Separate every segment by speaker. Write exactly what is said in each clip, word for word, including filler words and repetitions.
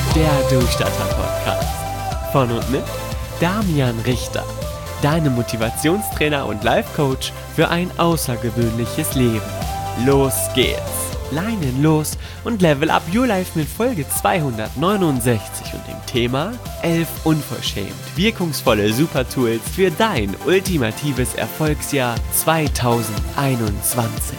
Speaker 1: der Durchstarter-Podcast. Von und mit Damian Richter, deinem Motivationstrainer und Life-Coach für ein außergewöhnliches Leben. Los geht's! Leinen los und level up your life mit Folge zweihundertneunundsechzig und dem Thema elf unverschämt wirkungsvolle Supertools für dein ultimatives Erfolgsjahr zweitausendeinundzwanzig.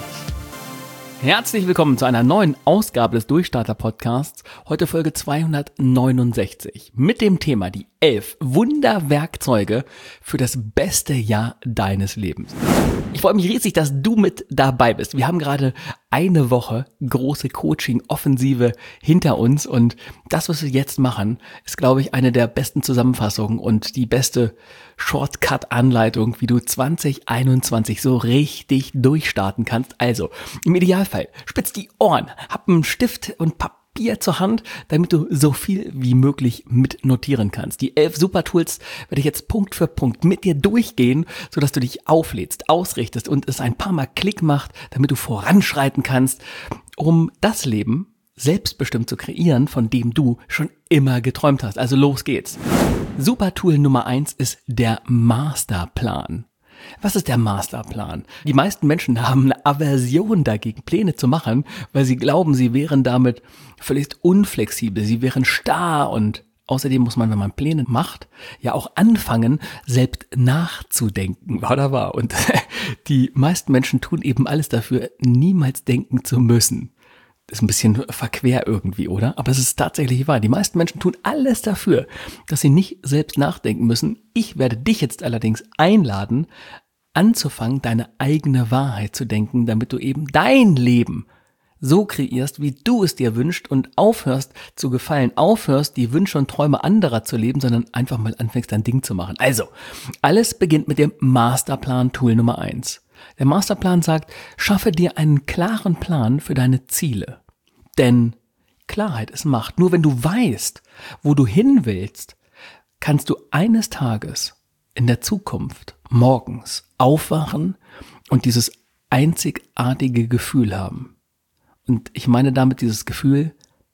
Speaker 2: Herzlich willkommen zu einer neuen Ausgabe des Durchstarter-Podcasts, heute Folge zweihundertneunundsechzig, mit dem Thema die elf Wunderwerkzeuge für das beste Jahr deines Lebens. Ich freue mich riesig, dass du mit dabei bist. Wir haben gerade eine Woche große Coaching-Offensive hinter uns und das, was wir jetzt machen, ist, glaube ich, eine der besten Zusammenfassungen und die beste Shortcut-Anleitung, wie du zwanzig einundzwanzig so richtig durchstarten kannst. Also, im Idealfall, spitz die Ohren, hab einen Stift und Papier zur Hand, damit du so viel wie möglich mit notieren kannst. Die elf Supertools werde ich jetzt Punkt für Punkt mit dir durchgehen, sodass du dich auflädst, ausrichtest und es ein paar Mal Klick macht, damit du voranschreiten kannst, um das Leben selbstbestimmt zu kreieren, von dem du schon immer geträumt hast. Also los geht's. Supertool Nummer eins ist der Masterplan. Was ist der Masterplan? Die meisten Menschen haben eine Aversion dagegen, Pläne zu machen, weil sie glauben, sie wären damit völlig unflexibel, sie wären starr und außerdem muss man, wenn man Pläne macht, ja auch anfangen, selbst nachzudenken. War da war. Und die meisten Menschen tun eben alles dafür, niemals denken zu müssen. Ist ein bisschen verquer irgendwie, oder? Aber es ist tatsächlich wahr. Die meisten Menschen tun alles dafür, dass sie nicht selbst nachdenken müssen. Ich werde dich jetzt allerdings einladen, anzufangen, deine eigene Wahrheit zu denken, damit du eben dein Leben so kreierst, wie du es dir wünschst und aufhörst zu gefallen, aufhörst, die Wünsche und Träume anderer zu leben, sondern einfach mal anfängst, dein Ding zu machen. Also, alles beginnt mit dem Masterplan-Tool Nummer eins. Der Masterplan sagt, schaffe dir einen klaren Plan für deine Ziele. Denn Klarheit ist Macht. Nur wenn du weißt, wo du hin willst, kannst du eines Tages in der Zukunft morgens aufwachen und dieses einzigartige Gefühl haben. Und ich meine damit dieses Gefühl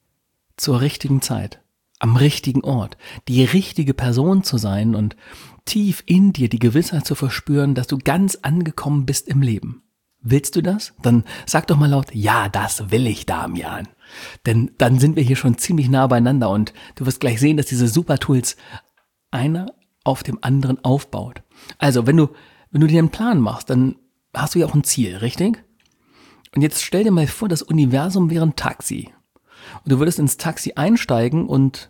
Speaker 2: zur richtigen Zeit, am richtigen Ort, die richtige Person zu sein und tief in dir die Gewissheit zu verspüren, dass du ganz angekommen bist im Leben. Willst du das? Dann sag doch mal laut, ja, das will ich, Damian. Denn dann sind wir hier schon ziemlich nah beieinander und du wirst gleich sehen, dass diese Supertools einer auf dem anderen aufbaut. Also, wenn du, wenn du dir einen Plan machst, dann hast du ja auch ein Ziel, richtig? Und jetzt stell dir mal vor, das Universum wäre ein Taxi. Und du würdest ins Taxi einsteigen und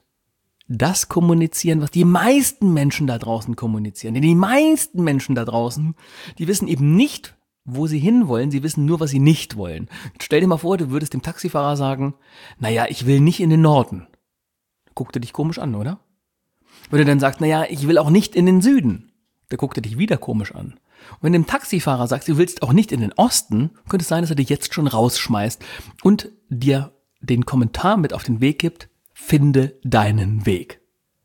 Speaker 2: das kommunizieren, was die meisten Menschen da draußen kommunizieren. Denn die meisten Menschen da draußen, die wissen eben nicht, wo sie hinwollen, sie wissen nur, was sie nicht wollen. Jetzt stell dir mal vor, du würdest dem Taxifahrer sagen, naja, ich will nicht in den Norden. Guckt er dich komisch an, oder? Wenn du dann sagst, naja, ich will auch nicht in den Süden, der guckt er dich wieder komisch an. Und wenn du dem Taxifahrer sagst, du willst auch nicht in den Osten, könnte es sein, dass er dich jetzt schon rausschmeißt und dir den Kommentar mit auf den Weg gibt, finde deinen Weg.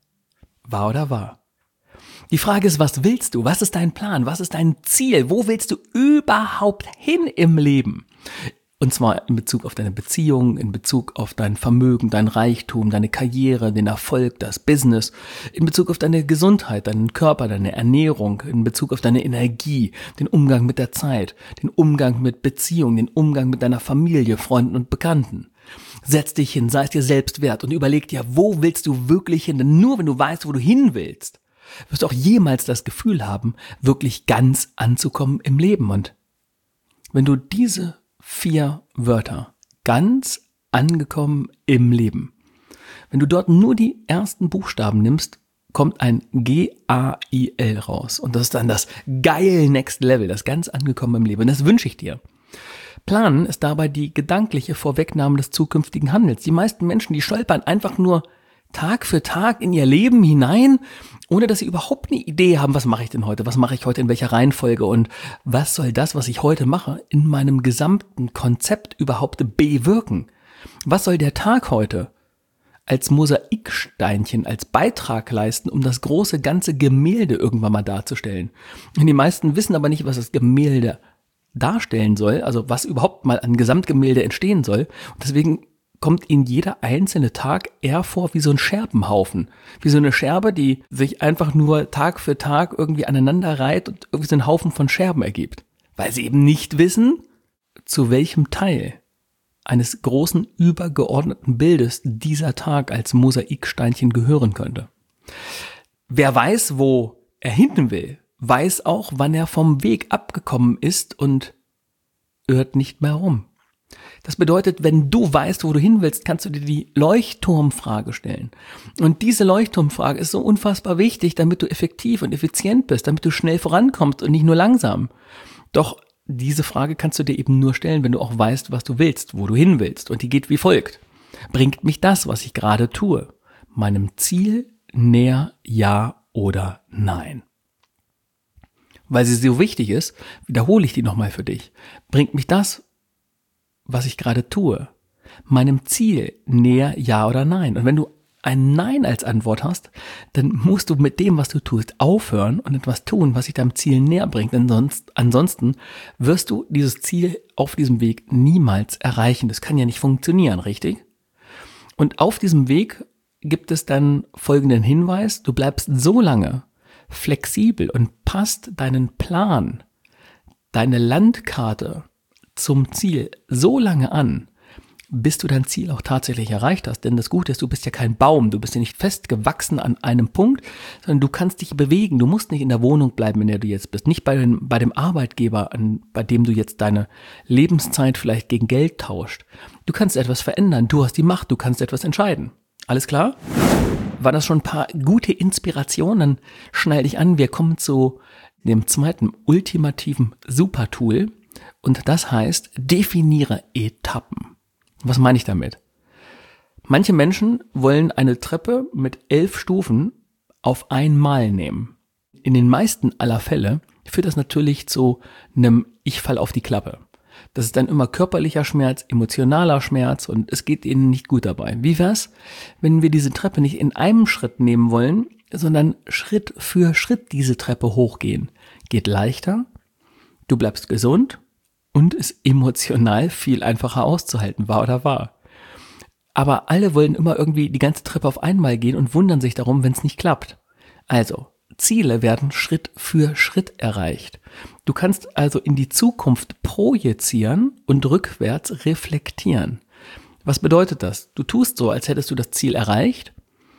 Speaker 2: Wahr oder wahr? Die Frage ist, was willst du? Was ist dein Plan? Was ist dein Ziel? Wo willst du überhaupt hin im Leben? Und zwar in Bezug auf deine Beziehung, in Bezug auf dein Vermögen, dein Reichtum, deine Karriere, den Erfolg, das Business, in Bezug auf deine Gesundheit, deinen Körper, deine Ernährung, in Bezug auf deine Energie, den Umgang mit der Zeit, den Umgang mit Beziehungen, den Umgang mit deiner Familie, Freunden und Bekannten. Setz dich hin, sei es dir selbst wert und überleg dir, wo willst du wirklich hin? Denn nur wenn du weißt, wo du hin willst, wirst du auch jemals das Gefühl haben, wirklich ganz anzukommen im Leben. Und wenn du diese vier Wörter, ganz angekommen im Leben, wenn du dort nur die ersten Buchstaben nimmst, kommt ein G A I L raus. Und das ist dann das geil Next Level, das ganz angekommen im Leben. Und das wünsche ich dir. Planen ist dabei die gedankliche Vorwegnahme des zukünftigen Handels. Die meisten Menschen, die stolpern einfach nur Tag für Tag in ihr Leben hinein, ohne dass sie überhaupt eine Idee haben, was mache ich denn heute, was mache ich heute in welcher Reihenfolge und was soll das, was ich heute mache, in meinem gesamten Konzept überhaupt bewirken. Was soll der Tag heute als Mosaiksteinchen, als Beitrag leisten, um das große ganze Gemälde irgendwann mal darzustellen. Und die meisten wissen aber nicht, was das Gemälde darstellen soll, also was überhaupt mal an Gesamtgemälde entstehen soll. Und deswegen kommt Ihnen jeder einzelne Tag eher vor wie so ein Scherbenhaufen. Wie so eine Scherbe, die sich einfach nur Tag für Tag irgendwie aneinander reiht und irgendwie so einen Haufen von Scherben ergibt. Weil Sie eben nicht wissen, zu welchem Teil eines großen übergeordneten Bildes dieser Tag als Mosaiksteinchen gehören könnte. Wer weiß, wo er hin will, weiß auch, wann er vom Weg abgekommen ist und irrt nicht mehr rum. Das bedeutet, wenn du weißt, wo du hin willst, kannst du dir die Leuchtturmfrage stellen. Und diese Leuchtturmfrage ist so unfassbar wichtig, damit du effektiv und effizient bist, damit du schnell vorankommst und nicht nur langsam. Doch diese Frage kannst du dir eben nur stellen, wenn du auch weißt, was du willst, wo du hin willst. Und die geht wie folgt. Bringt mich das, was ich gerade tue, meinem Ziel näher, ja oder nein? Weil sie so wichtig ist, wiederhole ich die nochmal für dich. Bringt mich das, was ich gerade tue, meinem Ziel näher, ja oder nein? Und wenn du ein Nein als Antwort hast, dann musst du mit dem, was du tust, aufhören und etwas tun, was dich deinem Ziel näher bringt. Denn sonst, ansonsten wirst du dieses Ziel auf diesem Weg niemals erreichen. Das kann ja nicht funktionieren, richtig? Und auf diesem Weg gibt es dann folgenden Hinweis: Du bleibst so lange flexibel und passt deinen Plan, deine Landkarte zum Ziel so lange an, bis du dein Ziel auch tatsächlich erreicht hast. Denn das Gute ist, du bist ja kein Baum, du bist ja nicht festgewachsen an einem Punkt, sondern du kannst dich bewegen. Du musst nicht in der Wohnung bleiben, in der du jetzt bist, nicht bei, den, bei dem Arbeitgeber, an, bei dem du jetzt deine Lebenszeit vielleicht gegen Geld tauscht. Du kannst etwas verändern, du hast die Macht, du kannst etwas entscheiden. Alles klar? Waren das schon ein paar gute Inspirationen? Dann schnall dich an, wir kommen zu dem zweiten ultimativen Supertool und das heißt, definiere Etappen. Was meine ich damit? Manche Menschen wollen eine Treppe mit elf Stufen auf einmal nehmen. In den meisten aller Fälle führt das natürlich zu einem Ich fall auf die Klappe. Das ist dann immer körperlicher Schmerz, emotionaler Schmerz und es geht ihnen nicht gut dabei. Wie wär's, wenn wir diese Treppe nicht in einem Schritt nehmen wollen, sondern Schritt für Schritt diese Treppe hochgehen? Geht leichter, du bleibst gesund und ist emotional viel einfacher auszuhalten, wahr oder wahr. Aber alle wollen immer irgendwie die ganze Treppe auf einmal gehen und wundern sich darum, wenn es nicht klappt. Also, Ziele werden Schritt für Schritt erreicht. Du kannst also in die Zukunft projizieren und rückwärts reflektieren. Was bedeutet das? Du tust so, als hättest du das Ziel erreicht,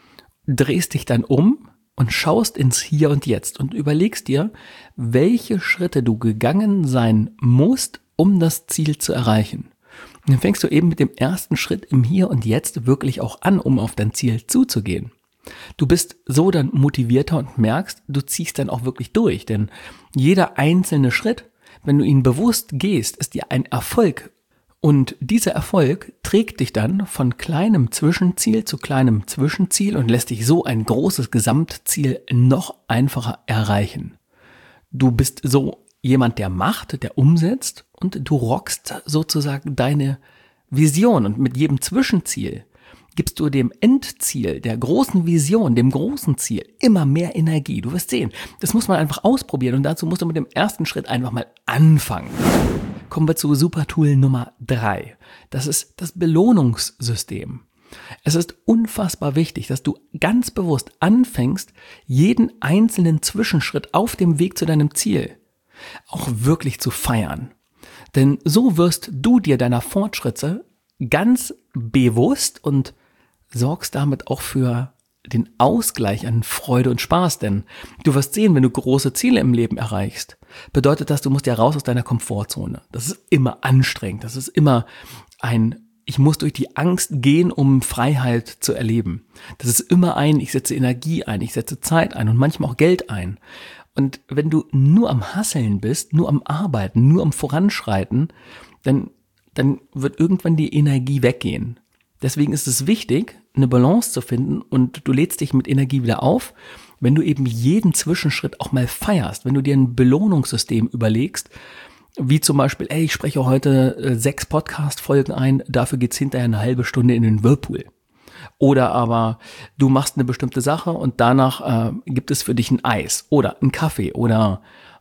Speaker 2: drehst dich dann um und schaust ins Hier und Jetzt und überlegst dir, welche Schritte du gegangen sein musst, um das Ziel zu erreichen. Und dann fängst du eben mit dem ersten Schritt im Hier und Jetzt wirklich auch an, um auf dein Ziel zuzugehen. Du bist so dann motivierter und merkst, du ziehst dann auch wirklich durch, denn jeder einzelne Schritt, wenn du ihn bewusst gehst, ist dir ein Erfolg und dieser Erfolg trägt dich dann von kleinem Zwischenziel zu kleinem Zwischenziel und lässt dich so ein großes Gesamtziel noch einfacher erreichen. Du bist so jemand, der macht, der umsetzt und du rockst sozusagen deine Vision und mit jedem Zwischenziel gibst du dem Endziel, der großen Vision, dem großen Ziel immer mehr Energie. Du wirst sehen, das muss man einfach ausprobieren und dazu musst du mit dem ersten Schritt einfach mal anfangen. Kommen wir zu Supertool Nummer drei. Das ist das Belohnungssystem. Es ist unfassbar wichtig, dass du ganz bewusst anfängst, jeden einzelnen Zwischenschritt auf dem Weg zu deinem Ziel auch wirklich zu feiern. Denn so wirst du dir deiner Fortschritte ganz bewusst und sorgst damit auch für den Ausgleich an Freude und Spaß, denn du wirst sehen, wenn du große Ziele im Leben erreichst, bedeutet das, du musst ja raus aus deiner Komfortzone. Das ist immer anstrengend, das ist immer ein, ich muss durch die Angst gehen, um Freiheit zu erleben. Das ist immer ein, ich setze Energie ein, ich setze Zeit ein und manchmal auch Geld ein. Und wenn du nur am Hasseln bist, nur am Arbeiten, nur am Voranschreiten, dann, dann wird irgendwann die Energie weggehen. Deswegen ist es wichtig, eine Balance zu finden und du lädst dich mit Energie wieder auf, wenn du eben jeden Zwischenschritt auch mal feierst, wenn du dir ein Belohnungssystem überlegst, wie zum Beispiel, ey, ich spreche heute äh, sechs Podcast-Folgen ein, dafür geht's hinterher eine halbe Stunde in den Whirlpool. Oder aber du machst eine bestimmte Sache und danach äh, gibt es für dich ein Eis oder einen Kaffee oder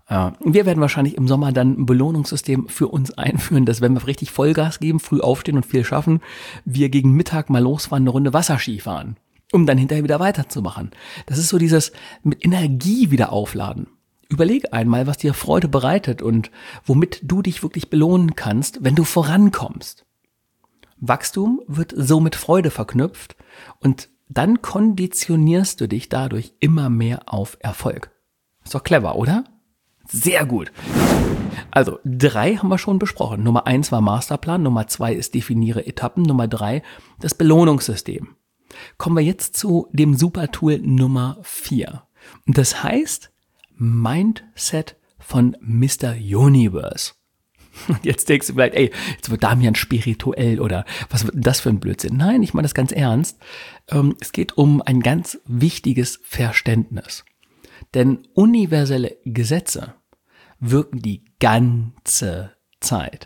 Speaker 2: Wir werden wahrscheinlich im Sommer dann ein Belohnungssystem für uns einführen, dass wenn wir richtig Vollgas geben, früh aufstehen und viel schaffen, wir gegen Mittag mal losfahren, eine Runde Wasserski fahren, um dann hinterher wieder weiterzumachen. Das ist so dieses mit Energie wieder aufladen. Überleg einmal, was dir Freude bereitet und womit du dich wirklich belohnen kannst, wenn du vorankommst. Wachstum wird so mit Freude verknüpft und dann konditionierst du dich dadurch immer mehr auf Erfolg. Ist doch clever, oder? Sehr gut. Also, drei haben wir schon besprochen. Nummer eins war Masterplan, Nummer zwei ist definiere Etappen, Nummer drei das Belohnungssystem. Kommen wir jetzt zu dem Supertool Nummer vier. Und das heißt Mindset von Mister Universe. Und jetzt denkst du vielleicht, ey, jetzt wird Damian spirituell oder was wird das für ein Blödsinn? Nein, ich meine das ganz ernst. Es geht um ein ganz wichtiges Verständnis. Denn universelle Gesetze wirken die ganze Zeit.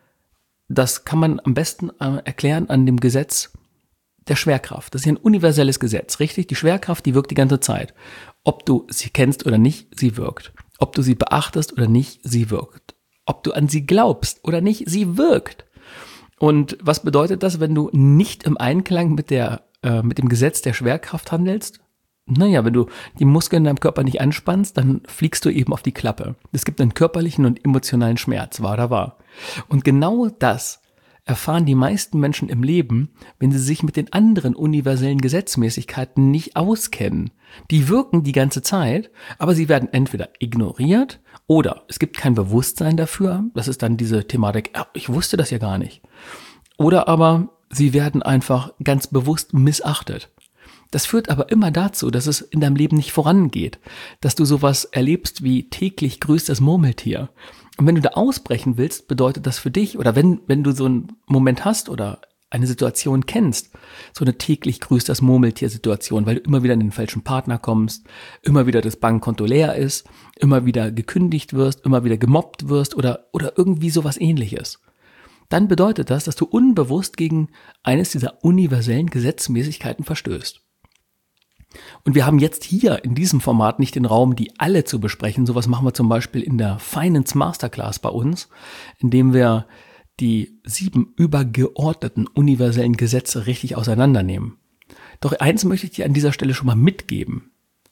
Speaker 2: Das kann man am besten erklären an dem Gesetz der Schwerkraft. Das ist ja ein universelles Gesetz, richtig? Die Schwerkraft, die wirkt die ganze Zeit. Ob du sie kennst oder nicht, sie wirkt. Ob du sie beachtest oder nicht, sie wirkt. Ob du an sie glaubst oder nicht, sie wirkt. Und was bedeutet das, wenn du nicht im Einklang mit der, äh, mit dem Gesetz der Schwerkraft handelst? Naja, wenn du die Muskeln in deinem Körper nicht anspannst, dann fliegst du eben auf die Klappe. Es gibt einen körperlichen und emotionalen Schmerz, wahr oder wahr. Und genau das erfahren die meisten Menschen im Leben, wenn sie sich mit den anderen universellen Gesetzmäßigkeiten nicht auskennen. Die wirken die ganze Zeit, aber sie werden entweder ignoriert oder es gibt kein Bewusstsein dafür. Das ist dann diese Thematik, ja, ich wusste das ja gar nicht. Oder aber sie werden einfach ganz bewusst missachtet. Das führt aber immer dazu, dass es in deinem Leben nicht vorangeht, dass du sowas erlebst wie täglich grüßt das Murmeltier. Und wenn du da ausbrechen willst, bedeutet das für dich, oder wenn, wenn du so einen Moment hast oder eine Situation kennst, so eine täglich grüßt das Murmeltier-Situation, weil du immer wieder in den falschen Partner kommst, immer wieder das Bankkonto leer ist, immer wieder gekündigt wirst, immer wieder gemobbt wirst oder, oder irgendwie sowas Ähnliches. Dann bedeutet das, dass du unbewusst gegen eines dieser universellen Gesetzmäßigkeiten verstößt. Und wir haben jetzt hier in diesem Format nicht den Raum, die alle zu besprechen. Sowas machen wir zum Beispiel in der Finance Masterclass bei uns, indem wir die sieben übergeordneten universellen Gesetze richtig auseinandernehmen. Doch eins möchte ich dir an dieser Stelle schon mal mitgeben.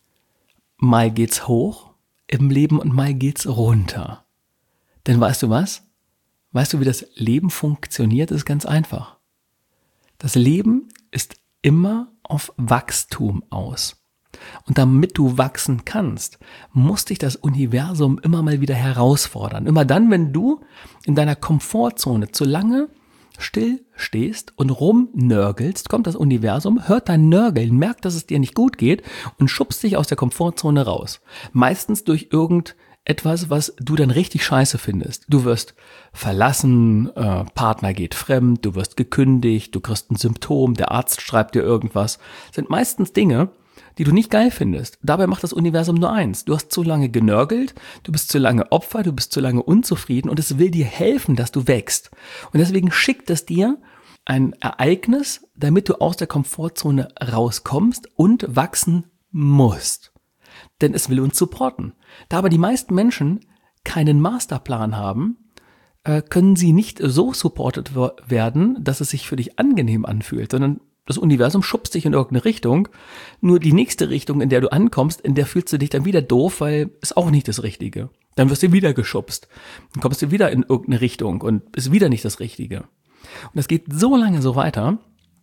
Speaker 2: Mal geht's hoch im Leben und mal geht's runter. Denn weißt du was? Weißt du, wie das Leben funktioniert? Das ist ganz einfach. Das Leben ist immer auf Wachstum aus. Und damit du wachsen kannst, muss dich das Universum immer mal wieder herausfordern. Immer dann, wenn du in deiner Komfortzone zu lange still stehst und rumnörgelst, kommt das Universum, hört dein Nörgeln, merkt, dass es dir nicht gut geht und schubst dich aus der Komfortzone raus. Meistens durch irgendetwas, was du dann richtig scheiße findest. Du wirst verlassen, äh, Partner geht fremd, du wirst gekündigt, du kriegst ein Symptom, der Arzt schreibt dir irgendwas. Das sind meistens Dinge, die du nicht geil findest. Dabei macht das Universum nur eins. Du hast zu lange genörgelt, du bist zu lange Opfer, du bist zu lange unzufrieden und es will dir helfen, dass du wächst. Und deswegen schickt es dir ein Ereignis, damit du aus der Komfortzone rauskommst und wachsen musst. Denn es will uns supporten. Da aber die meisten Menschen keinen Masterplan haben, können sie nicht so supported werden, dass es sich für dich angenehm anfühlt, sondern das Universum schubst dich in irgendeine Richtung, nur die nächste Richtung, in der du ankommst, in der fühlst du dich dann wieder doof, weil es auch nicht das Richtige. Dann wirst du wieder geschubst. Dann kommst du wieder in irgendeine Richtung und ist wieder nicht das Richtige. Und das geht so lange so weiter,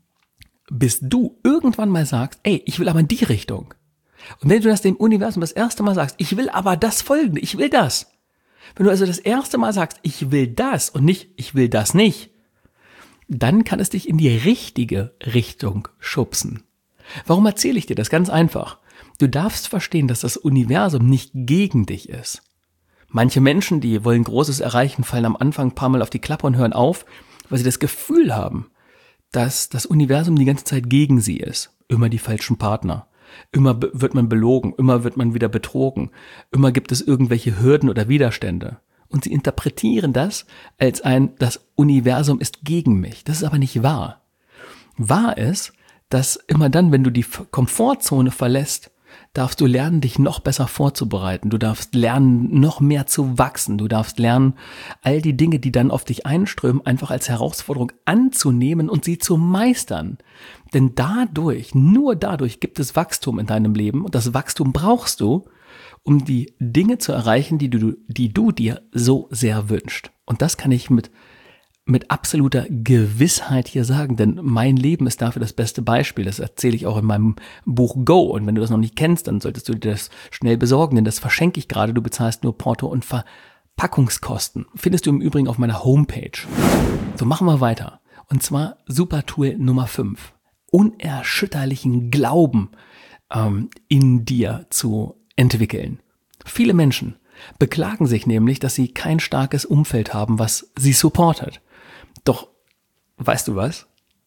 Speaker 2: bis du irgendwann mal sagst, ey, ich will aber in die Richtung. Und wenn du das dem Universum das erste Mal sagst, ich will aber das Folgende, ich will das. Wenn du also das erste Mal sagst, ich will das und nicht, ich will das nicht, dann kann es dich in die richtige Richtung schubsen. Warum erzähle ich dir das? Ganz einfach. Du darfst verstehen, dass das Universum nicht gegen dich ist. Manche Menschen, die wollen Großes erreichen, fallen am Anfang ein paar Mal auf die Klappe und hören auf, weil sie das Gefühl haben, dass das Universum die ganze Zeit gegen sie ist. Immer die falschen Partner. Immer wird man belogen, immer wird man wieder betrogen. Immer gibt es irgendwelche Hürden oder Widerstände. Und sie interpretieren das als ein, das Universum ist gegen mich. Das ist aber nicht wahr. Wahr ist, dass immer dann, wenn du die Komfortzone verlässt darfst du lernen, dich noch besser vorzubereiten. Du darfst lernen, noch mehr zu wachsen. Du darfst lernen, all die Dinge, die dann auf dich einströmen, einfach als Herausforderung anzunehmen und sie zu meistern. Denn dadurch, nur dadurch gibt es Wachstum in deinem Leben. Und das Wachstum brauchst du, um die Dinge zu erreichen, die du, die du dir so sehr wünschst. Und das kann ich mit mit absoluter Gewissheit hier sagen, denn mein Leben ist dafür das beste Beispiel. Das erzähle ich auch in meinem Buch Go. Und wenn du das noch nicht kennst, dann solltest du dir das schnell besorgen, denn das verschenke ich gerade. Du bezahlst nur Porto und Verpackungskosten. Findest du im Übrigen auf meiner Homepage. So, machen wir weiter. Und zwar Supertool Nummer fünf. Unerschütterlichen Glauben ähm, in dir zu entwickeln. Viele Menschen beklagen sich nämlich, dass sie kein starkes Umfeld haben, was sie supportet. Doch, weißt du was?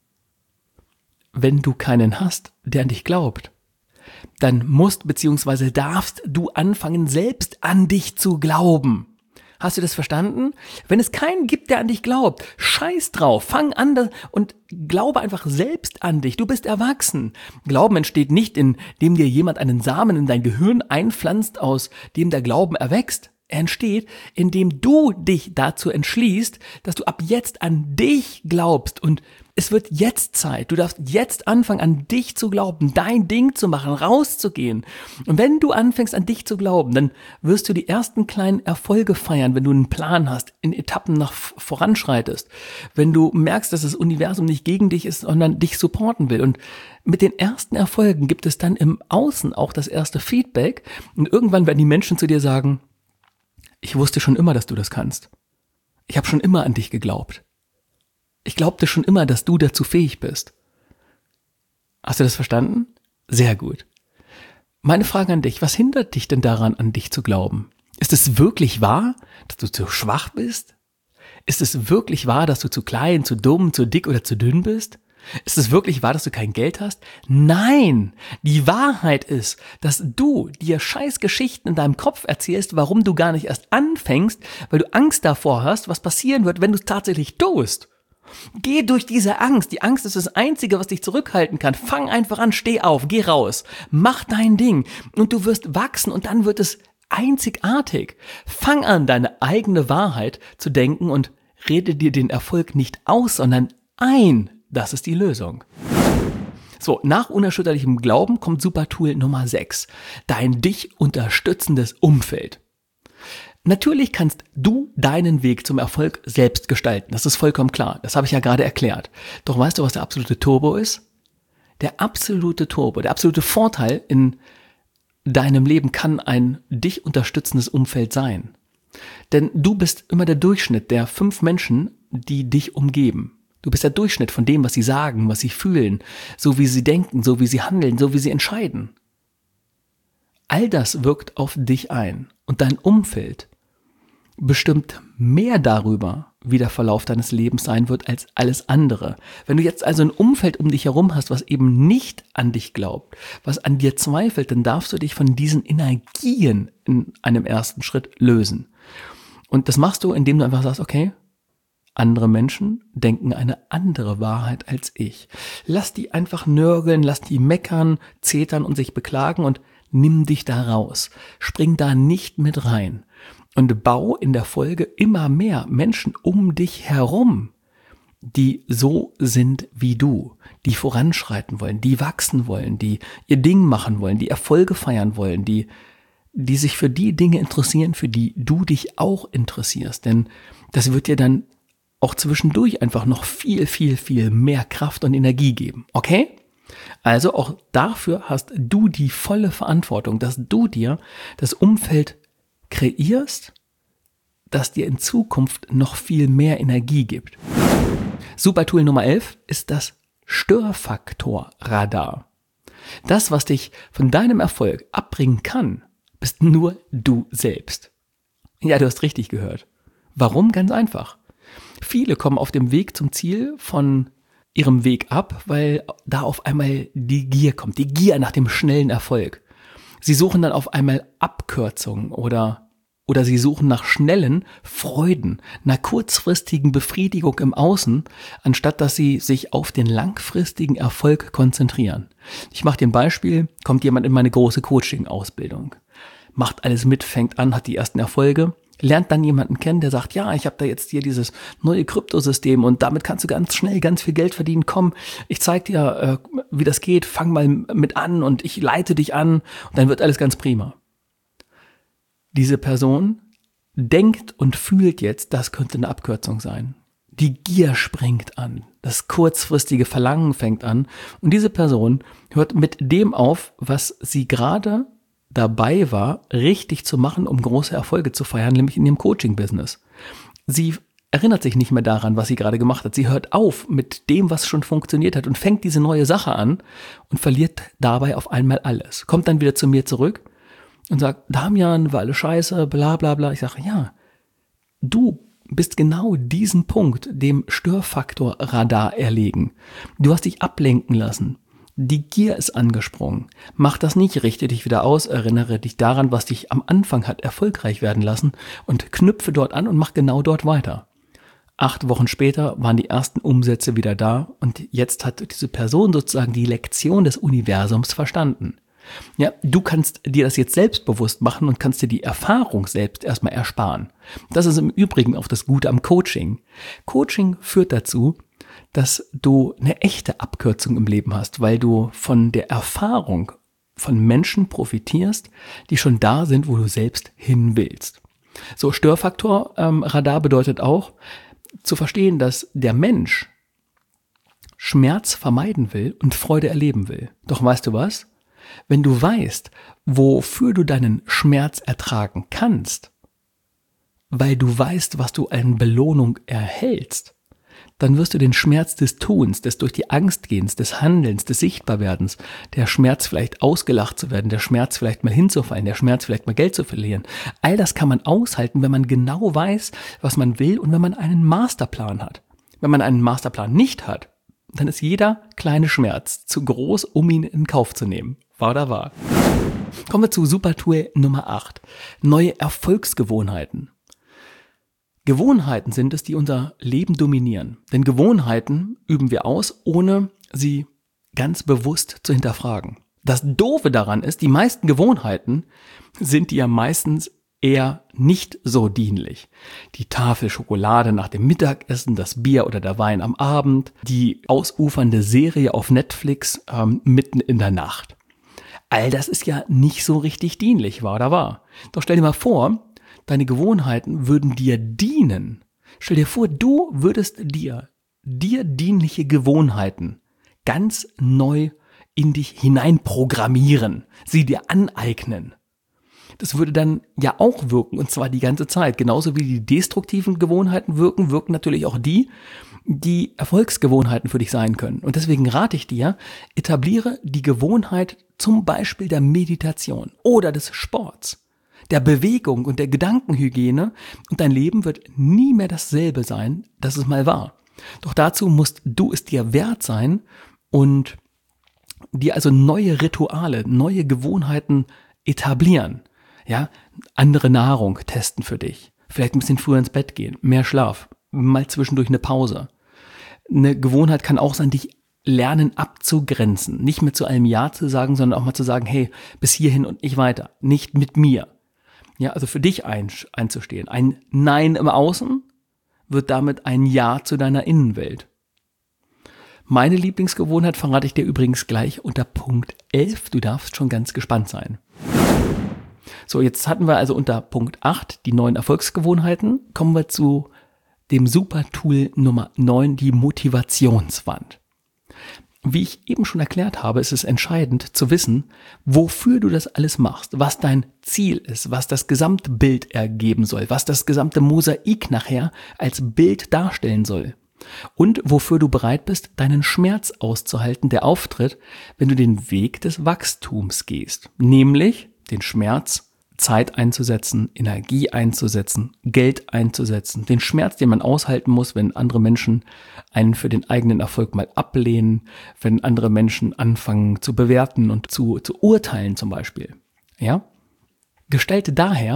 Speaker 2: Wenn du keinen hast, der an dich glaubt, dann musst bzw. darfst du anfangen, selbst an dich zu glauben. Hast du das verstanden? Wenn es keinen gibt, der an dich glaubt, scheiß drauf, fang an und glaube einfach selbst an dich. Du bist erwachsen. Glauben entsteht nicht, indem dir jemand einen Samen in dein Gehirn einpflanzt, aus dem der Glauben erwächst. Er entsteht, indem du dich dazu entschließt, dass du ab jetzt an dich glaubst. Und es wird jetzt Zeit. Du darfst jetzt anfangen, an dich zu glauben, dein Ding zu machen, rauszugehen. Und wenn du anfängst, an dich zu glauben, dann wirst du die ersten kleinen Erfolge feiern, wenn du einen Plan hast, in Etappen nach voranschreitest. Wenn du merkst, dass das Universum nicht gegen dich ist, sondern dich supporten will. Und mit den ersten Erfolgen gibt es dann im Außen auch das erste Feedback. Und irgendwann werden die Menschen zu dir sagen, ich wusste schon immer, dass du das kannst. Ich habe schon immer an dich geglaubt. Ich glaubte schon immer, dass du dazu fähig bist. Hast du das verstanden? Sehr gut. Meine Frage an dich, was hindert dich denn daran, an dich zu glauben? Ist es wirklich wahr, dass du zu schwach bist? Ist es wirklich wahr, dass du zu klein, zu dumm, zu dick oder zu dünn bist? Ist es wirklich wahr, dass du kein Geld hast? Nein! Die Wahrheit ist, dass du dir scheiß Geschichten in deinem Kopf erzählst, warum du gar nicht erst anfängst, weil du Angst davor hast, was passieren wird, wenn du es tatsächlich tust. Geh durch diese Angst. Die Angst ist das Einzige, was dich zurückhalten kann. Fang einfach an, steh auf, geh raus, mach dein Ding und du wirst wachsen und dann wird es einzigartig. Fang an, deine eigene Wahrheit zu denken und rede dir den Erfolg nicht aus, sondern ein. Das ist die Lösung. So, nach unerschütterlichem Glauben kommt Supertool Nummer sechs. Dein dich unterstützendes Umfeld. Natürlich kannst du deinen Weg zum Erfolg selbst gestalten. Das ist vollkommen klar. Das habe ich ja gerade erklärt. Doch weißt du, was der absolute Turbo ist? Der absolute Turbo, der absolute Vorteil in deinem Leben kann ein dich unterstützendes Umfeld sein. Denn du bist immer der Durchschnitt der fünf Menschen, die dich umgeben. Du bist der Durchschnitt von dem, was sie sagen, was sie fühlen, so wie sie denken, so wie sie handeln, so wie sie entscheiden. All das wirkt auf dich ein und dein Umfeld bestimmt mehr darüber, wie der Verlauf deines Lebens sein wird, als alles andere. Wenn du jetzt also ein Umfeld um dich herum hast, was eben nicht an dich glaubt, was an dir zweifelt, dann darfst du dich von diesen Energien in einem ersten Schritt lösen. Und das machst du, indem du einfach sagst, okay, andere Menschen denken eine andere Wahrheit als ich. Lass die einfach nörgeln, lass die meckern, zetern und sich beklagen und nimm dich da raus. Spring da nicht mit rein. Und bau in der Folge immer mehr Menschen um dich herum, die so sind wie du, die voranschreiten wollen, die wachsen wollen, die ihr Ding machen wollen, die Erfolge feiern wollen, die, die sich für die Dinge interessieren, für die du dich auch interessierst. Denn das wird dir dann auch zwischendurch einfach noch viel, viel, viel mehr Kraft und Energie geben. Okay? Also auch dafür hast du die volle Verantwortung, dass du dir das Umfeld kreierst, das dir in Zukunft noch viel mehr Energie gibt. Supertool Nummer elf ist das Störfaktorradar. Das, was dich von deinem Erfolg abbringen kann, bist nur du selbst. Ja, du hast richtig gehört. Warum? Ganz einfach. Viele kommen auf dem Weg zum Ziel von ihrem Weg ab, weil da auf einmal die Gier kommt, die Gier nach dem schnellen Erfolg. Sie suchen dann auf einmal Abkürzungen oder oder sie suchen nach schnellen Freuden, einer kurzfristigen Befriedigung im Außen, anstatt dass sie sich auf den langfristigen Erfolg konzentrieren. Ich mache dir ein Beispiel, kommt jemand in meine große Coaching-Ausbildung, macht alles mit, fängt an, hat die ersten Erfolge, lernt dann jemanden kennen, der sagt, ja, ich habe da jetzt hier dieses neue Kryptosystem und damit kannst du ganz schnell ganz viel Geld verdienen. Komm, ich zeig dir, äh, wie das geht, fang mal mit an und ich leite dich an und dann wird alles ganz prima. Diese Person denkt und fühlt jetzt, das könnte eine Abkürzung sein. Die Gier springt an, das kurzfristige Verlangen fängt an und diese Person hört mit dem auf, was sie gerade dabei war, richtig zu machen, um große Erfolge zu feiern, nämlich in ihrem Coaching-Business. Sie erinnert sich nicht mehr daran, was sie gerade gemacht hat. Sie hört auf mit dem, was schon funktioniert hat und fängt diese neue Sache an und verliert dabei auf einmal alles. Kommt dann wieder zu mir zurück und sagt, Damian, war alles scheiße, bla bla bla. Ich sage, ja, du bist genau diesen Punkt, dem Störfaktor-Radar erlegen. Du hast dich ablenken lassen. Die Gier ist angesprungen. Mach das nicht, richte dich wieder aus, erinnere dich daran, was dich am Anfang hat erfolgreich werden lassen und knüpfe dort an und mach genau dort weiter. Acht Wochen später waren die ersten Umsätze wieder da und jetzt hat diese Person sozusagen die Lektion des Universums verstanden. Ja, du kannst dir das jetzt selbstbewusst machen und kannst dir die Erfahrung selbst erstmal ersparen. Das ist im Übrigen auch das Gute am Coaching. Coaching führt dazu, dass du eine echte Abkürzung im Leben hast, weil du von der Erfahrung von Menschen profitierst, die schon da sind, wo du selbst hin willst. So, Störfaktor-Radar ähm, bedeutet auch, zu verstehen, dass der Mensch Schmerz vermeiden will und Freude erleben will. Doch weißt du was? Wenn du weißt, wofür du deinen Schmerz ertragen kannst, weil du weißt, was du an Belohnung erhältst, dann wirst du den Schmerz des Tuns, des durch die Angst gehens, des Handelns, des Sichtbarwerdens, der Schmerz vielleicht ausgelacht zu werden, der Schmerz vielleicht mal hinzufallen, der Schmerz vielleicht mal Geld zu verlieren. All das kann man aushalten, wenn man genau weiß, was man will und wenn man einen Masterplan hat. Wenn man einen Masterplan nicht hat, dann ist jeder kleine Schmerz zu groß, um ihn in Kauf zu nehmen. War oder war? Kommen wir zu Supertool Nummer acht. Neue Erfolgsgewohnheiten. Gewohnheiten sind es, die unser Leben dominieren. Denn Gewohnheiten üben wir aus, ohne sie ganz bewusst zu hinterfragen. Das Doofe daran ist, die meisten Gewohnheiten sind dir meistens eher nicht so dienlich. Die Tafel Schokolade nach dem Mittagessen, das Bier oder der Wein am Abend, die ausufernde Serie auf Netflix ähm, mitten in der Nacht. All das ist ja nicht so richtig dienlich, wahr oder wahr? Doch stell dir mal vor, deine Gewohnheiten würden dir dienen. Stell dir vor, du würdest dir, dir dienliche Gewohnheiten ganz neu in dich hineinprogrammieren, sie dir aneignen. Das würde dann ja auch wirken, und zwar die ganze Zeit. Genauso wie die destruktiven Gewohnheiten wirken, wirken natürlich auch die, die Erfolgsgewohnheiten für dich sein können. Und deswegen rate ich dir, etabliere die Gewohnheit zum Beispiel der Meditation oder des Sports, der Bewegung und der Gedankenhygiene, und dein Leben wird nie mehr dasselbe sein, das es mal war. Doch dazu musst du es dir wert sein und dir also neue Rituale, neue Gewohnheiten etablieren. Ja, andere Nahrung testen für dich, vielleicht ein bisschen früher ins Bett gehen, mehr Schlaf, mal zwischendurch eine Pause. Eine Gewohnheit kann auch sein, dich lernen abzugrenzen, nicht mehr zu allem Ja zu sagen, sondern auch mal zu sagen, hey, bis hierhin und nicht weiter, nicht mit mir. Ja, also für dich ein, einzustehen. Ein Nein im Außen wird damit ein Ja zu deiner Innenwelt. Meine Lieblingsgewohnheit verrate ich dir übrigens gleich unter Punkt elf. Du darfst schon ganz gespannt sein. So, jetzt hatten wir also unter Punkt acht die neuen Erfolgsgewohnheiten. Kommen wir zu dem Supertool Nummer neun, die Motivationswand. Wie ich eben schon erklärt habe, ist es entscheidend zu wissen, wofür du das alles machst, was dein Ziel ist, was das Gesamtbild ergeben soll, was das gesamte Mosaik nachher als Bild darstellen soll. Und wofür du bereit bist, deinen Schmerz auszuhalten, der auftritt, wenn du den Weg des Wachstums gehst. Nämlich den Schmerz, Zeit einzusetzen, Energie einzusetzen, Geld einzusetzen. Den Schmerz, den man aushalten muss, wenn andere Menschen einen für den eigenen Erfolg mal ablehnen, wenn andere Menschen anfangen zu bewerten und zu, zu urteilen zum Beispiel. Ja? Gestalte daher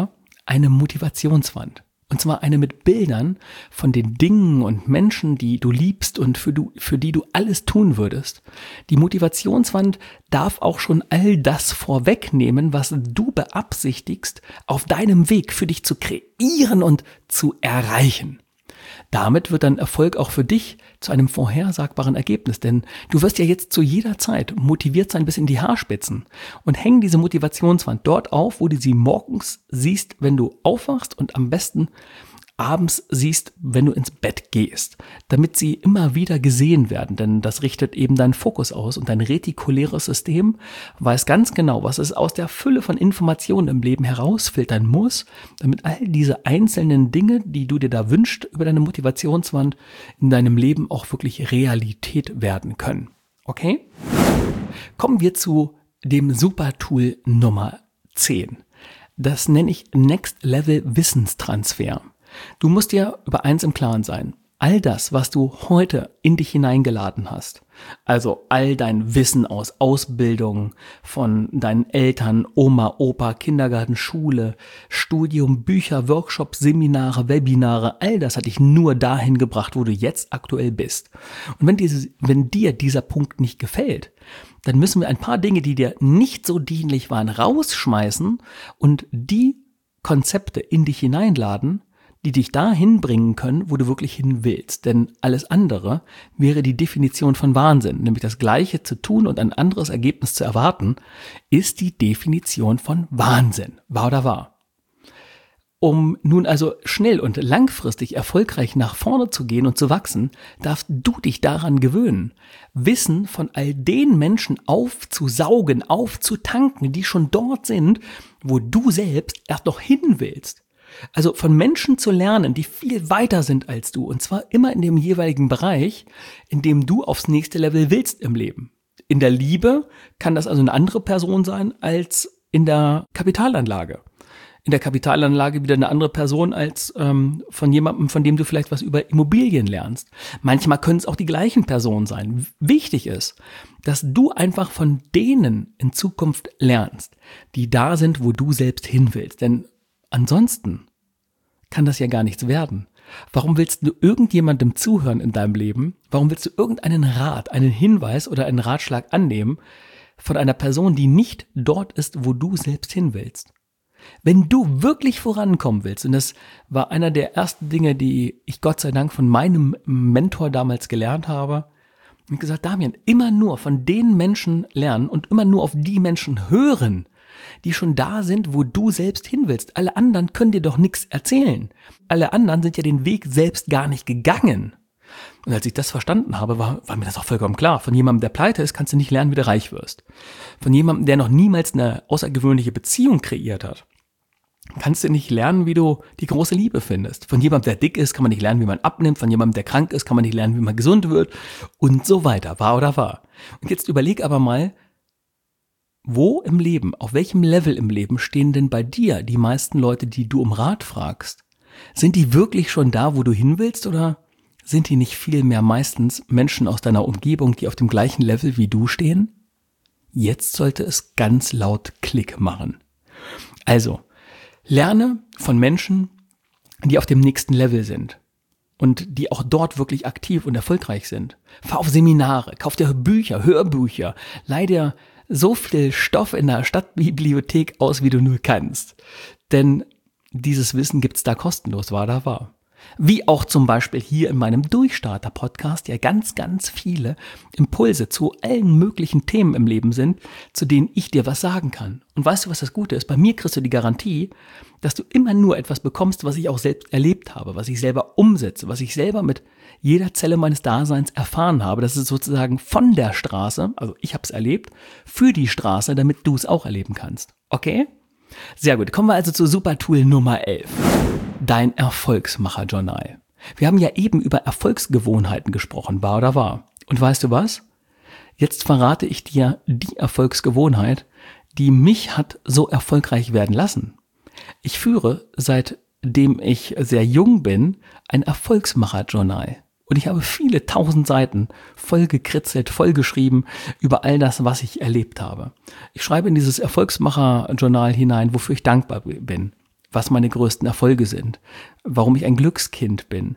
Speaker 2: eine Motivationswand. Und zwar eine mit Bildern von den Dingen und Menschen, die du liebst und für, du, für die du alles tun würdest. Die Motivationswand darf auch schon all das vorwegnehmen, was du beabsichtigst, auf deinem Weg für dich zu kreieren und zu erreichen. Damit wird dann Erfolg auch für dich zu einem vorhersagbaren Ergebnis, denn du wirst ja jetzt zu jeder Zeit motiviert sein bis in die Haarspitzen und häng diese Motivationswand dort auf, wo du sie morgens siehst, wenn du aufwachst und am besten abends siehst, wenn du ins Bett gehst, damit sie immer wieder gesehen werden, denn das richtet eben deinen Fokus aus und dein retikuläres System weiß ganz genau, was es aus der Fülle von Informationen im Leben herausfiltern muss, damit all diese einzelnen Dinge, die du dir da wünschst, über deine Motivationswand in deinem Leben auch wirklich Realität werden können. Okay? Kommen wir zu dem Super-Tool Nummer zehn. Das nenne ich Next Level Wissenstransfer. Du musst dir über eins im Klaren sein. All das, was du heute in dich hineingeladen hast, also all dein Wissen aus Ausbildung von deinen Eltern, Oma, Opa, Kindergarten, Schule, Studium, Bücher, Workshops, Seminare, Webinare, all das hat dich nur dahin gebracht, wo du jetzt aktuell bist. Und wenn, dieses, wenn dir dieser Punkt nicht gefällt, dann müssen wir ein paar Dinge, die dir nicht so dienlich waren, rausschmeißen und die Konzepte in dich hineinladen, die dich dahin bringen können, wo du wirklich hin willst. Denn alles andere wäre die Definition von Wahnsinn. Nämlich das Gleiche zu tun und ein anderes Ergebnis zu erwarten, ist die Definition von Wahnsinn. Wahr oder wahr? Um nun also schnell und langfristig erfolgreich nach vorne zu gehen und zu wachsen, darfst du dich daran gewöhnen, Wissen von all den Menschen aufzusaugen, aufzutanken, die schon dort sind, wo du selbst erst noch hin willst. Also von Menschen zu lernen, die viel weiter sind als du, und zwar immer in dem jeweiligen Bereich, in dem du aufs nächste Level willst im Leben. In der Liebe kann das also eine andere Person sein als in der Kapitalanlage. In der Kapitalanlage wieder eine andere Person als ähm, von jemandem, von dem du vielleicht was über Immobilien lernst. Manchmal können es auch die gleichen Personen sein. Wichtig ist, dass du einfach von denen in Zukunft lernst, die da sind, wo du selbst hin willst. Denn ansonsten kann das ja gar nichts werden. Warum willst du irgendjemandem zuhören in deinem Leben? Warum willst du irgendeinen Rat, einen Hinweis oder einen Ratschlag annehmen von einer Person, die nicht dort ist, wo du selbst hin willst? Wenn du wirklich vorankommen willst, und das war einer der ersten Dinge, die ich Gott sei Dank von meinem Mentor damals gelernt habe, ich habe gesagt, Damian, immer nur von den Menschen lernen und immer nur auf die Menschen hören, die schon da sind, wo du selbst hin willst. Alle anderen können dir doch nichts erzählen. Alle anderen sind ja den Weg selbst gar nicht gegangen. Und als ich das verstanden habe, war, war mir das auch vollkommen klar. Von jemandem, der pleite ist, kannst du nicht lernen, wie du reich wirst. Von jemandem, der noch niemals eine außergewöhnliche Beziehung kreiert hat, kannst du nicht lernen, wie du die große Liebe findest. Von jemandem, der dick ist, kann man nicht lernen, wie man abnimmt. Von jemandem, der krank ist, kann man nicht lernen, wie man gesund wird. Und so weiter. Wahr oder wahr? Und jetzt überleg aber mal, wo im Leben, auf welchem Level im Leben stehen denn bei dir die meisten Leute, die du um Rat fragst? Sind die wirklich schon da, wo du hin willst, oder sind die nicht vielmehr meistens Menschen aus deiner Umgebung, die auf dem gleichen Level wie du stehen? Jetzt sollte es ganz laut Klick machen. Also, lerne von Menschen, die auf dem nächsten Level sind und die auch dort wirklich aktiv und erfolgreich sind. Fahr auf Seminare, kauf dir Bücher, Hörbücher, leih dir so viel Stoff in der Stadtbibliothek aus, wie du nur kannst. Denn dieses Wissen gibt's da kostenlos, wahr da wahr. Wie auch zum Beispiel hier in meinem Durchstarter-Podcast ja ganz, ganz viele Impulse zu allen möglichen Themen im Leben sind, zu denen ich dir was sagen kann. Und weißt du, was das Gute ist? Bei mir kriegst du die Garantie, dass du immer nur etwas bekommst, was ich auch selbst erlebt habe, was ich selber umsetze, was ich selber mit jeder Zelle meines Daseins erfahren habe. Das ist sozusagen von der Straße, also ich habe es erlebt, für die Straße, damit du es auch erleben kannst. Okay? Sehr gut. Kommen wir also zu Super-Tool Nummer elf. Dein Erfolgsmacher-Journal. Wir haben ja eben über Erfolgsgewohnheiten gesprochen, wahr oder wahr? Und weißt du was? Jetzt verrate ich dir die Erfolgsgewohnheit, die mich hat so erfolgreich werden lassen. Ich führe, seitdem ich sehr jung bin, ein Erfolgsmacher-Journal. Und ich habe viele tausend Seiten voll gekritzelt, voll geschrieben über all das, was ich erlebt habe. Ich schreibe in dieses Erfolgsmacher-Journal hinein, wofür ich dankbar bin. was meine größten Erfolge sind, warum ich ein Glückskind bin,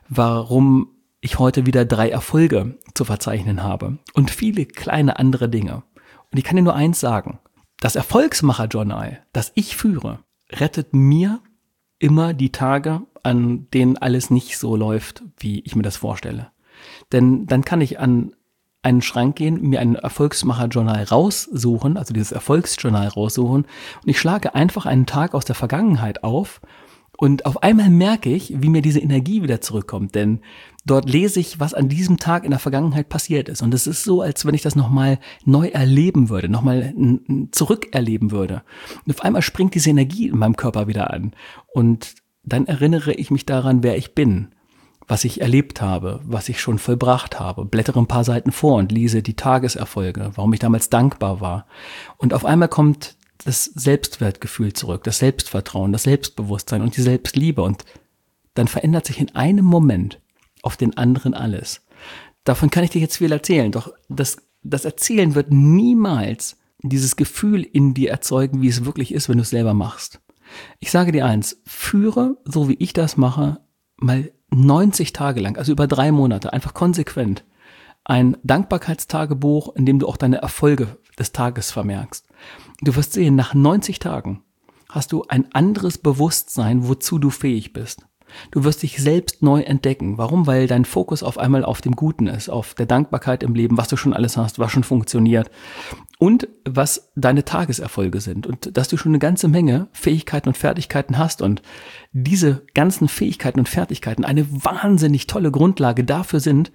Speaker 2: warum ich heute wieder drei Erfolge zu verzeichnen habe und viele kleine andere Dinge. Und ich kann dir nur eins sagen, das Erfolgsmacher-Journal, das ich führe, rettet mir immer die Tage, an denen alles nicht so läuft, wie ich mir das vorstelle. Denn dann kann ich an einen Schrank gehen, mir ein Erfolgsmacher-Journal raussuchen, also dieses Erfolgsjournal raussuchen und ich schlage einfach einen Tag aus der Vergangenheit auf und auf einmal merke ich, wie mir diese Energie wieder zurückkommt, denn dort lese ich, was an diesem Tag in der Vergangenheit passiert ist und es ist so, als wenn ich das nochmal neu erleben würde, nochmal zurückerleben würde und auf einmal springt diese Energie in meinem Körper wieder an und dann erinnere ich mich daran, wer ich bin, was ich erlebt habe, was ich schon vollbracht habe, blättere ein paar Seiten vor und lese die Tageserfolge, warum ich damals dankbar war. Und auf einmal kommt das Selbstwertgefühl zurück, das Selbstvertrauen, das Selbstbewusstsein und die Selbstliebe. Und dann verändert sich in einem Moment auf den anderen alles. Davon kann ich dir jetzt viel erzählen, doch das, das Erzählen wird niemals dieses Gefühl in dir erzeugen, wie es wirklich ist, wenn du es selber machst. Ich sage dir eins, führe, so wie ich das mache, mal neunzig Tage lang, also über drei Monate, einfach konsequent, ein Dankbarkeitstagebuch, in dem du auch deine Erfolge des Tages vermerkst. Du wirst sehen, nach neunzig Tagen hast du ein anderes Bewusstsein, wozu du fähig bist. Du wirst dich selbst neu entdecken. Warum? Weil dein Fokus auf einmal auf dem Guten ist, auf der Dankbarkeit im Leben, was du schon alles hast, was schon funktioniert und was deine Tageserfolge sind und dass du schon eine ganze Menge Fähigkeiten und Fertigkeiten hast und diese ganzen Fähigkeiten und Fertigkeiten eine wahnsinnig tolle Grundlage dafür sind,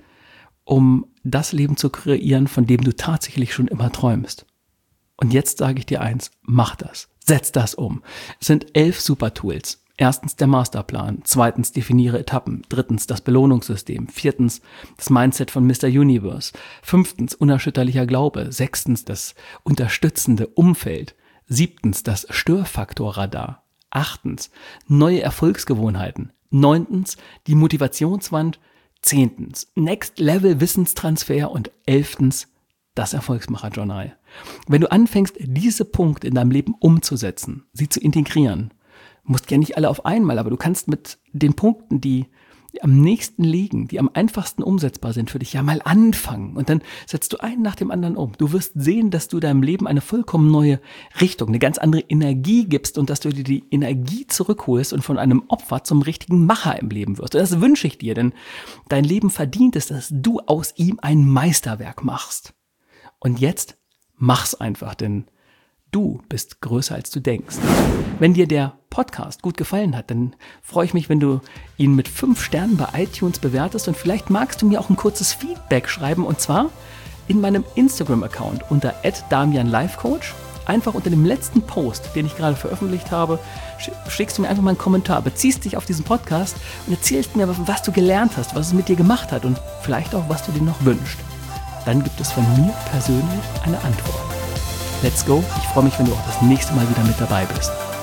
Speaker 2: um das Leben zu kreieren, von dem du tatsächlich schon immer träumst. Und jetzt sage ich dir eins, mach das, setz das um. Es sind elf Super-Tools. Erstens der Masterplan, zweitens definiere Etappen, drittens das Belohnungssystem, viertens das Mindset von Mister Universe, fünftens unerschütterlicher Glaube, sechstens das unterstützende Umfeld, siebtens das Störfaktorradar, achtens neue Erfolgsgewohnheiten, neuntens die Motivationswand, zehntens Next Level Wissenstransfer und elftens das Erfolgsmacher-Journal. Wenn du anfängst, diese Punkte in deinem Leben umzusetzen, sie zu integrieren, musst ja nicht alle auf einmal, aber du kannst mit den Punkten, die am nächsten liegen, die am einfachsten umsetzbar sind für dich, ja mal anfangen. Und dann setzt du einen nach dem anderen um. Du wirst sehen, dass du deinem Leben eine vollkommen neue Richtung, eine ganz andere Energie gibst und dass du dir die Energie zurückholst und von einem Opfer zum richtigen Macher im Leben wirst. Und das wünsche ich dir, denn dein Leben verdient es, dass du aus ihm ein Meisterwerk machst. Und jetzt mach's einfach, denn du bist größer, als du denkst. Wenn dir der Podcast gut gefallen hat, dann freue ich mich, wenn du ihn mit fünf Sternen bei iTunes bewertest und vielleicht magst du mir auch ein kurzes Feedback schreiben und zwar in meinem Instagram-Account unter at damian life coach. Einfach unter dem letzten Post, den ich gerade veröffentlicht habe, schickst du mir einfach mal einen Kommentar, beziehst dich auf diesen Podcast und erzählst mir, was du gelernt hast, was es mit dir gemacht hat und vielleicht auch, was du dir noch wünschst. Dann gibt es von mir persönlich eine Antwort. Let's go. Ich freue mich, wenn du auch das nächste Mal wieder mit dabei bist.